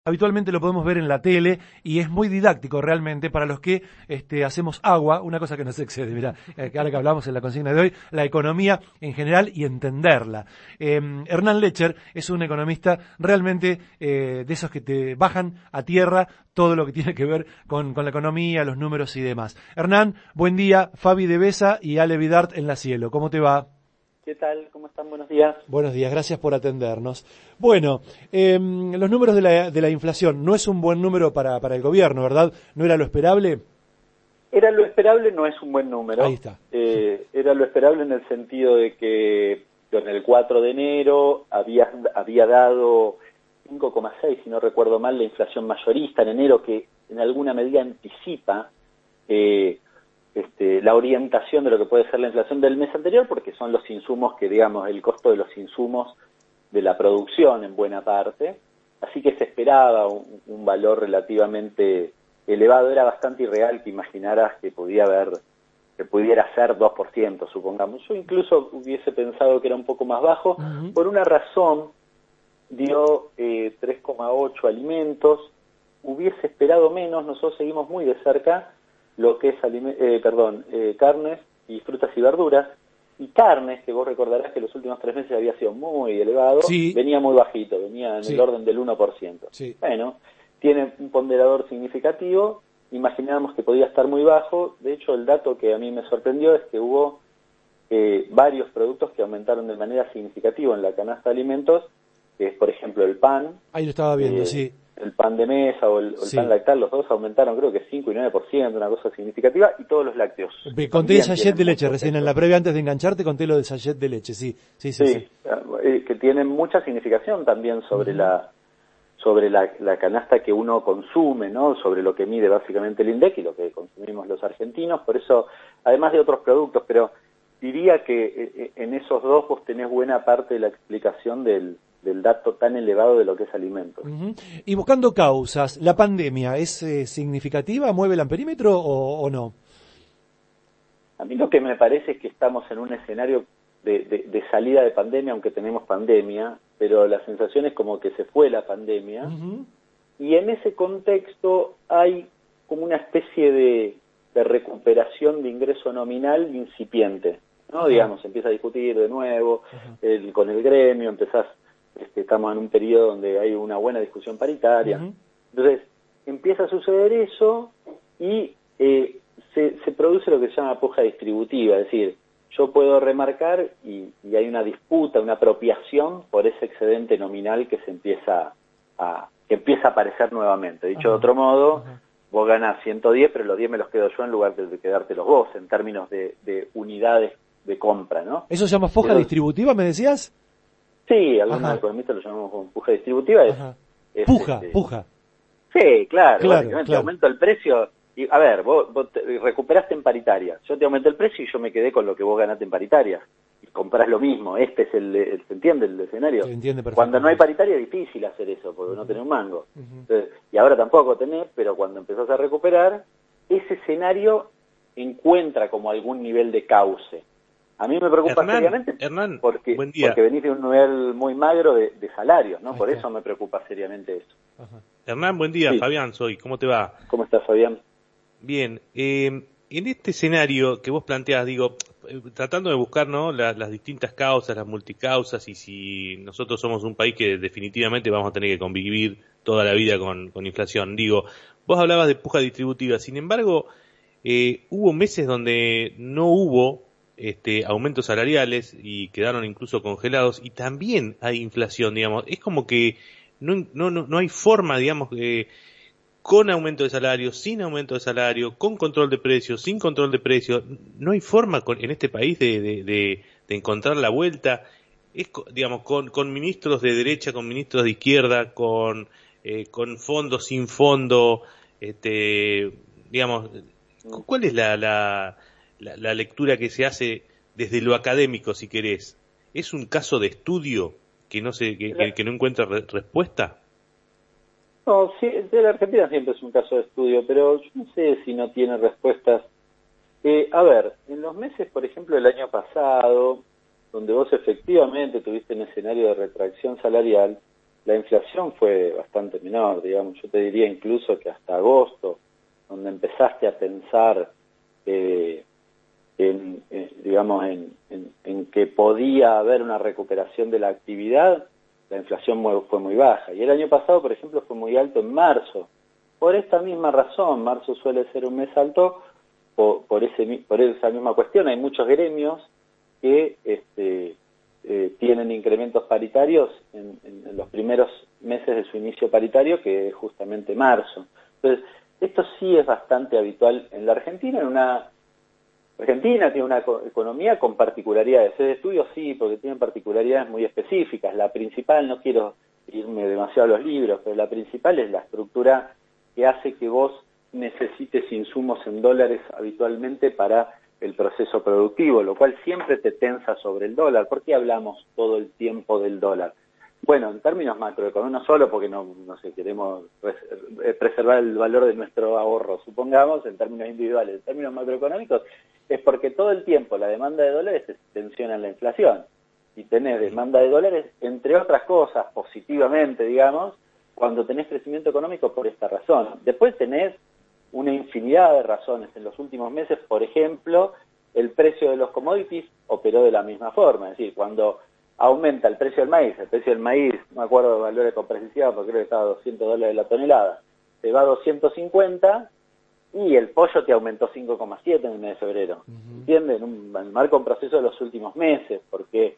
Habitualmente lo podemos ver en la tele y es muy didáctico realmente para los que hacemos agua, una cosa que nos excede, mirá, ahora que hablamos en la consigna de hoy, la economía en general y entenderla. Hernán Lecher es un economista realmente de esos que te bajan a tierra todo lo que tiene que ver con la economía, los números y demás. Hernán, buen día, Fabi de Besa y Ale Vidart en La Cielo, ¿cómo te va? ¿Qué tal? ¿Cómo están? Buenos días. Buenos días, gracias por atendernos. Bueno, los números de la inflación no es un buen número para el gobierno, ¿verdad? ¿No era lo esperable? Era lo esperable, no es un buen número. Ahí está. Era lo esperable en el sentido de que en el 4 de enero había dado 5,6, si no recuerdo mal, la inflación mayorista en enero, que en alguna medida anticipa la orientación de lo que puede ser la inflación del mes anterior, porque son los insumos que, digamos, el costo de los insumos de la producción en buena parte, así que se esperaba un valor relativamente elevado. Era bastante irreal que imaginaras que pudiera ser 2%, supongamos. Yo incluso hubiese pensado que era un poco más bajo. Por una razón dio 3,8 alimentos, hubiese esperado menos. Nosotros seguimos muy de cerca lo que es carnes y frutas y verduras, y carnes, que vos recordarás que los últimos 3 meses había sido muy elevado, sí. Venía muy bajito, venía en el orden del 1%. Sí. Bueno, tiene un ponderador significativo, imaginábamos que podía estar muy bajo. De hecho, el dato que a mí me sorprendió es que hubo varios productos que aumentaron de manera significativa en la canasta de alimentos, que es, por ejemplo, el pan. Ahí lo estaba viendo, sí. El pan de mesa o el pan lactal, los dos aumentaron creo que 5 y 9%, una cosa significativa, y todos los lácteos. Conté el sachet de leche recién en la previa, antes de engancharte, conté lo del sachet de leche, sí. Que tienen mucha significación también sobre la canasta que uno consume, ¿no? Sobre lo que mide básicamente el INDEC y lo que consumimos los argentinos. Por eso, además de otros productos, pero diría que en esos dos vos tenés buena parte de la explicación del dato tan elevado de lo que es alimentos. Y buscando causas, ¿la pandemia es significativa? ¿Mueve el amperímetro o no? A mí lo que me parece es que estamos en un escenario de salida de pandemia, aunque tenemos pandemia, pero la sensación es como que se fue la pandemia, y en ese contexto hay como una especie de recuperación de ingreso nominal incipiente, ¿no? Digamos, empieza a discutir de nuevo con el gremio, estamos en un periodo donde hay una buena discusión paritaria. Entonces, empieza a suceder eso y se produce lo que se llama puja distributiva, es decir, yo puedo remarcar y hay una disputa, una apropiación por ese excedente nominal que empieza a aparecer nuevamente. Dicho de otro modo, vos ganás 110, pero los 10 me los quedo yo en lugar de quedártelos vos, en términos de unidades de compra, ¿no? ¿Eso se llama puja distributiva, me decías? Sí, algunos economistas lo llamamos como puja distributiva. Puja. Sí, claro, básicamente aumento el precio. Y, a ver, vos recuperaste en paritaria, yo te aumenté el precio y yo me quedé con lo que vos ganaste en paritaria. Y comprás lo mismo, ¿se entiende el escenario? Se entiende perfectamente. Cuando no hay paritaria es difícil hacer eso, porque no tenés un mango. Entonces, y ahora tampoco tenés, pero cuando empezás a recuperar, ese escenario encuentra como algún nivel de cauce. A mí me preocupa seriamente porque venís de un nivel muy magro de salarios, ¿no? Por eso me preocupa seriamente eso. Hernán, buen día, Fabián soy, ¿cómo te va? ¿Cómo estás, Fabián? Bien, en este escenario que vos planteás, digo, tratando de buscar, ¿no?, las distintas causas, las multicausas, y si nosotros somos un país que definitivamente vamos a tener que convivir toda la vida con inflación, digo, vos hablabas de puja distributiva, sin embargo, hubo meses donde no hubo aumentos salariales y quedaron incluso congelados, y también hay inflación, digamos, es como que no hay forma, digamos, con aumento de salario, sin aumento de salario, con control de precios, sin control de precios, no hay forma en este país de encontrar la vuelta, digamos, con ministros de derecha, con ministros de izquierda, con fondo, sin fondo, digamos, ¿cuál es la lectura que se hace desde lo académico, si querés? ¿Es un caso de estudio que no encuentra respuesta? No, sí, de la Argentina siempre es un caso de estudio, pero yo no sé si no tiene respuestas. A ver, en los meses, por ejemplo, del año pasado, donde vos efectivamente tuviste un escenario de retracción salarial, la inflación fue bastante menor, digamos. Yo te diría incluso que hasta agosto, donde empezaste a pensar en que podía haber una recuperación de la actividad, la inflación fue muy baja. Y el año pasado, por ejemplo, fue muy alto en marzo. Por esta misma razón, marzo suele ser un mes alto por esa misma cuestión. Hay muchos gremios que tienen incrementos paritarios en los primeros meses de su inicio paritario, que es justamente marzo. Entonces, esto sí es bastante habitual en la Argentina. Argentina tiene una economía con particularidades. El estudio sí, porque tiene particularidades muy específicas. La principal, no quiero irme demasiado a los libros, pero la principal es la estructura que hace que vos necesites insumos en dólares habitualmente para el proceso productivo, lo cual siempre te tensa sobre el dólar. ¿Por qué hablamos todo el tiempo del dólar? Bueno, en términos macroeconómicos, no solo porque no sé, queremos preservar el valor de nuestro ahorro, supongamos, en términos individuales, en términos macroeconómicos, es porque todo el tiempo la demanda de dólares se tensiona en la inflación. Y tenés demanda de dólares, entre otras cosas, positivamente, digamos, cuando tenés crecimiento económico por esta razón. Después tenés una infinidad de razones. En los últimos meses, por ejemplo, el precio de los commodities operó de la misma forma. Es decir, cuando aumenta el precio del maíz, no me acuerdo de valores con precisión, porque creo que estaba a $200 la tonelada, se va a 250 y el pollo te aumentó 5,7 en el mes de febrero. ¿Entiendes? En un marco un proceso de los últimos meses, porque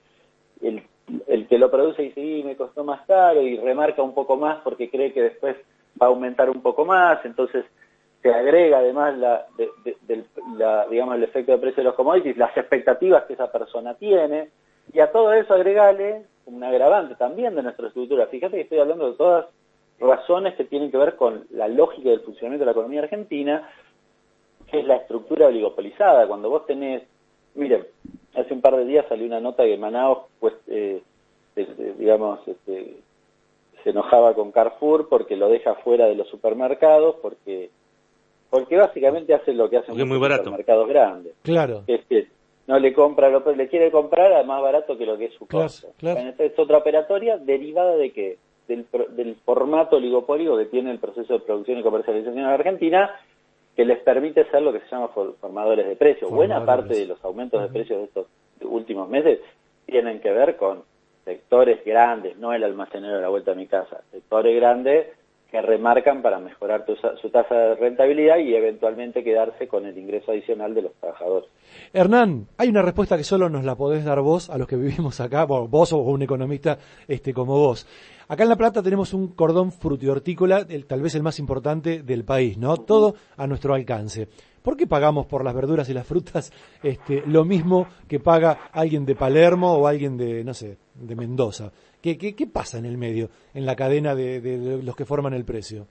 el que lo produce dice, sí, me costó más caro, y remarca un poco más porque cree que después va a aumentar un poco más, entonces se agrega además digamos, el efecto de precio de los commodities, las expectativas que esa persona tiene, y a todo eso agregale un agravante también de nuestra estructura. Fíjate que estoy hablando de todas razones que tienen que ver con la lógica del funcionamiento de la economía argentina, que es la estructura oligopolizada. Cuando vos tenés, miren, hace un par de días salió una nota que Manaos, pues, se enojaba con Carrefour porque lo deja fuera de los supermercados, porque básicamente hace lo que hacen los supermercados grandes. Claro. Es que no le compra, le quiere comprar a más barato que lo que es su costo. Claro. Esta es otra operatoria derivada de que del formato oligopólico que tiene el proceso de producción y comercialización en Argentina, que les permite ser lo que se llama formadores de precios. Buena parte de los aumentos de precios de estos últimos meses tienen que ver con sectores grandes, no el almacenero de la vuelta a mi casa, sectores grandes que remarcan para mejorar su tasa de rentabilidad y eventualmente quedarse con el ingreso adicional de los trabajadores. Hernán, hay una respuesta que solo nos la podés dar vos, a los que vivimos acá, vos o un economista como vos. Acá en La Plata tenemos un cordón frutihortícola, tal vez el más importante del país, ¿no? Todo a nuestro alcance. ¿Por qué pagamos por las verduras y las frutas lo mismo que paga alguien de Palermo o alguien de, no sé, de Mendoza? ¿Qué pasa en el medio, en la cadena de los que forman el precio?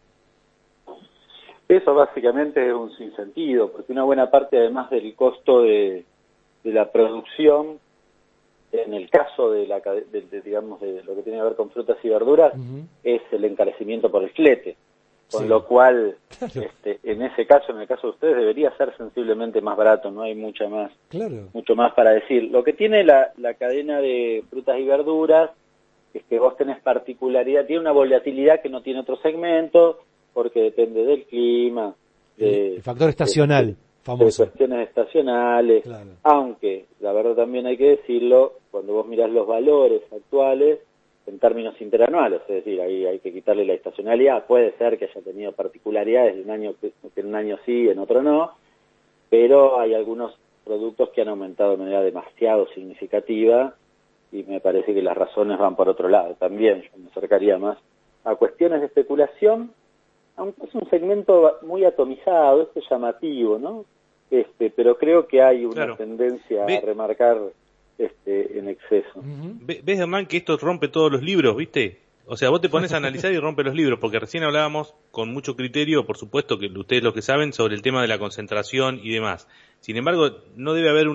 Eso básicamente es un sinsentido, porque una buena parte, además del costo de la producción, en el caso de digamos, de lo que tiene que ver con frutas y verduras, es el encarecimiento por el flete. Con lo cual, claro, en ese caso, en el caso de ustedes, debería ser sensiblemente más barato, no hay mucho más para decir. Lo que tiene la cadena de frutas y verduras es que vos tenés particularidad, tiene una volatilidad que no tiene otro segmento, porque depende del clima, el factor estacional, famoso. De cuestiones estacionales, claro. Aunque, la verdad también hay que decirlo, cuando vos mirás los valores actuales, en términos interanuales, es decir, ahí hay que quitarle la estacionalidad, puede ser que haya tenido particularidades de un año que en un año sí, en otro no, pero hay algunos productos que han aumentado de manera demasiado significativa y me parece que las razones van por otro lado también. Yo me acercaría más a cuestiones de especulación, aunque es un segmento muy atomizado, esto es llamativo, ¿no? Pero creo que hay una tendencia a remarcar en exceso. ¿Ves, Hernán, que esto rompe todos los libros, viste? O sea, vos te pones a analizar y rompe los libros, porque recién hablábamos con mucho criterio, por supuesto que ustedes lo que saben, sobre el tema de la concentración y demás. Sin embargo, no debe haber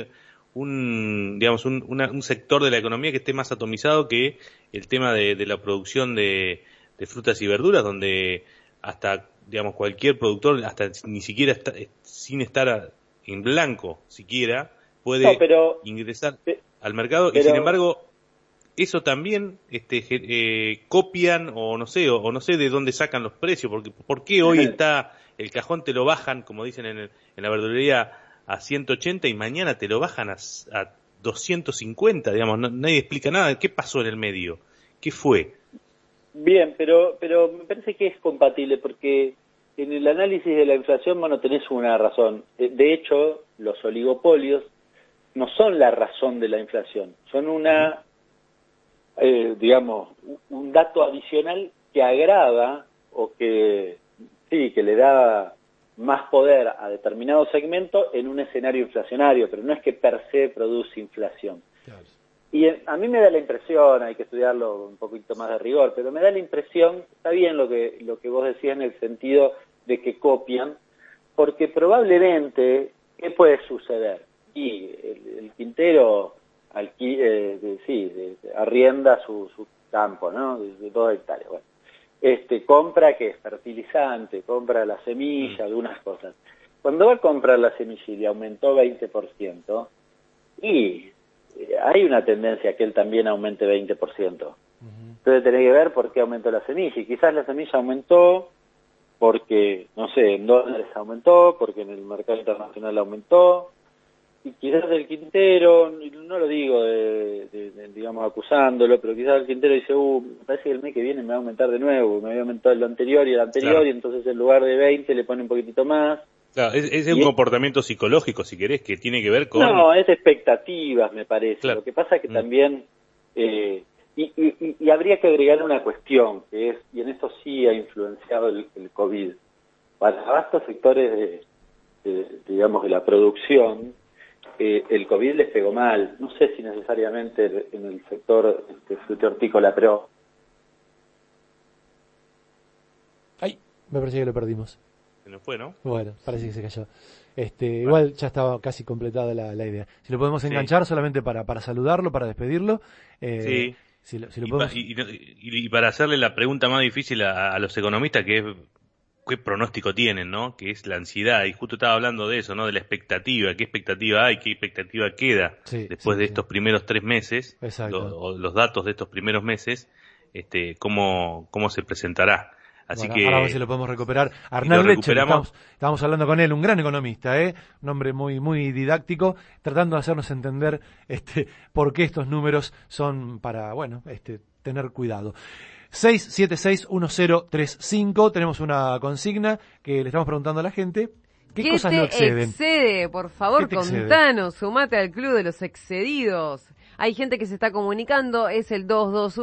un sector de la economía que esté más atomizado que el tema de la producción de frutas y verduras, donde hasta, digamos, cualquier productor, hasta ni siquiera sin estar en blanco siquiera, puede ingresar al mercado, y sin embargo eso también copian o no sé de dónde sacan los precios, porque ¿por qué hoy está el cajón te lo bajan, como dicen en la verdulería, a 180 y mañana te lo bajan a 250, digamos? Nadie explica nada. ¿Qué pasó en el medio? ¿Qué fue? Bien, pero me parece que es compatible, porque en el análisis de la inflación, bueno, tenés una razón. De hecho, los oligopolios no son la razón de la inflación, son digamos, un dato adicional que agrava o que le da más poder a determinado segmento en un escenario inflacionario, pero no es que per se produce inflación. Claro. Y a mí me da la impresión, hay que estudiarlo un poquito más de rigor, pero me da la impresión, está bien lo que vos decías en el sentido de que copian, porque probablemente, ¿qué puede suceder? Y el Quintero arrienda su campo, ¿no? De 2 hectáreas. Bueno, compra, ¿qué es? Fertilizante, compra la semilla, algunas cosas. Cuando va a comprar la semilla y le aumentó 20%, y hay una tendencia a que él también aumente 20%. Entonces tenés que ver por qué aumentó la semilla. Y quizás la semilla aumentó porque, no sé, en dólares aumentó, porque en el mercado internacional aumentó. Y quizás el Quintero, no lo digo digamos acusándolo, pero quizás el Quintero dice, me parece que el mes que viene me va a aumentar de nuevo, me había aumentado el anterior y el anterior, claro. Y entonces en lugar de 20 le pone un poquitito más. Claro, es un comportamiento psicológico, si querés, que tiene que ver con... No, es expectativas, me parece. Claro. Lo que pasa es que también... Y habría que agregar una cuestión, que es, y en esto sí ha influenciado el COVID, para vastos sectores digamos, de la producción, el COVID les pegó mal. No sé si necesariamente en el sector frutícola, pero... Ay, me parece que lo perdimos. Se nos fue, ¿no? Bueno, parece que se cayó. Igual ya estaba casi completada la idea. Si lo podemos enganchar solamente para saludarlo, para despedirlo. Sí. Si lo podemos... y para hacerle la pregunta más difícil a los economistas, que es qué pronóstico tienen, ¿no? Que es la ansiedad, y justo estaba hablando de eso, ¿no? De la expectativa, qué expectativa hay, qué expectativa queda después de estos primeros 3 meses, los datos de estos primeros meses, cómo se presentará. Así que ahora a ver si lo podemos recuperar. Arnal Leche, estábamos hablando con él, un gran economista, un hombre muy muy didáctico, tratando de hacernos entender por qué estos números son para, tener cuidado. 6761035, tenemos una consigna que le estamos preguntando a la gente. ¿Qué cosas lo exceden? Excede? Por favor, contanos, sumate al club de los excedidos. Hay gente que se está comunicando, es el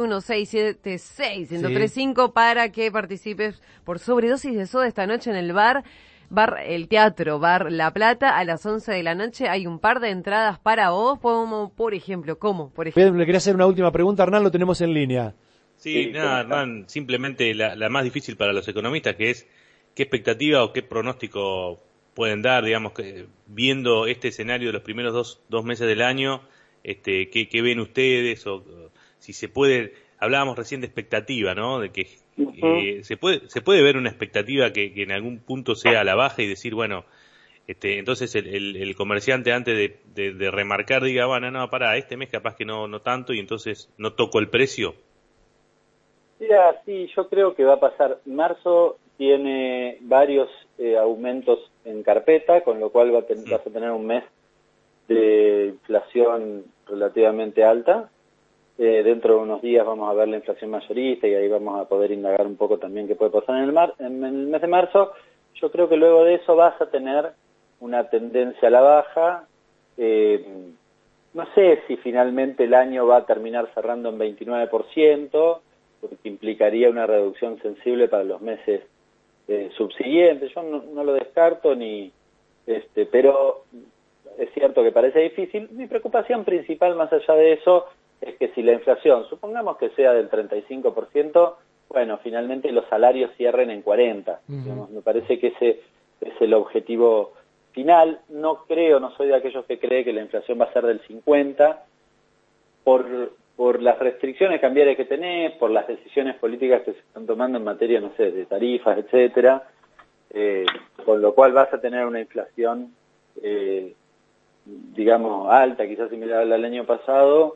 221-676-1035 para que participes por sobredosis de soda esta noche en el bar El Teatro, Bar La Plata, a las 11 de la noche. Hay un par de entradas para vos, por ejemplo. Le quería hacer una última pregunta, Hernán, lo tenemos en línea. Sí, nada, Hernán, simplemente la más difícil para los economistas, que es qué expectativa o qué pronóstico pueden dar, digamos, viendo este escenario de los primeros dos meses del año. ¿Qué ven ustedes? O si se puede, hablábamos recién de expectativa, ¿no? De que se puede ver una expectativa que en algún punto sea a la baja y decir, bueno, entonces el comerciante antes de remarcar diga, bueno, no, para este mes capaz que no tanto, y entonces no toco el precio. Mira, sí, yo creo que va a pasar. Marzo tiene varios aumentos en carpeta, con lo cual vas a tener un mes de inflación relativamente alta. Dentro de unos días vamos a ver la inflación mayorista y ahí vamos a poder indagar un poco también qué puede pasar en el mes de marzo. Yo creo que luego de eso vas a tener una tendencia a la baja. No sé si finalmente el año va a terminar cerrando en 29%, porque implicaría una reducción sensible para los meses subsiguientes. Yo no lo descarto, pero es cierto que parece difícil. Mi preocupación principal, más allá de eso, es que si la inflación, supongamos que sea del 35%, bueno, finalmente los salarios cierren en 40%. Digamos, me parece que ese es el objetivo final. No soy de aquellos que cree que la inflación va a ser del 50%, por las restricciones cambiarias que tenés, por las decisiones políticas que se están tomando en materia, no sé, de tarifas, etcétera, con lo cual vas a tener una inflación, digamos, alta, quizás similar al año pasado,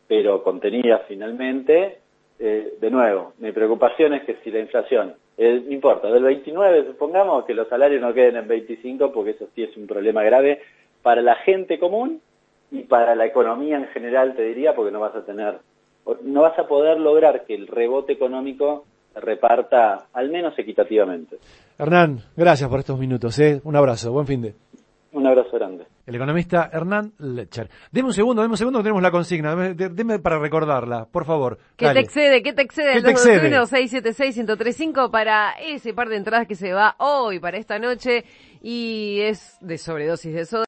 pero contenida finalmente. De nuevo, mi preocupación es que si la inflación, no importa, del 29, supongamos que los salarios no queden en 25, porque eso sí es un problema grave para la gente común y para la economía en general, te diría, porque no vas a poder lograr que el rebote económico se reparta al menos equitativamente. Hernán, gracias por estos minutos, un abrazo, buen fin de. Un abrazo grande. El economista Hernán Lecher. Deme un segundo, que tenemos la consigna. Deme para recordarla, por favor. ¿Qué te excede? ¿Qué te excede? ¿Qué te excede? 221-676-1035 para ese par de entradas que se va hoy, para esta noche, y es de sobredosis de soda.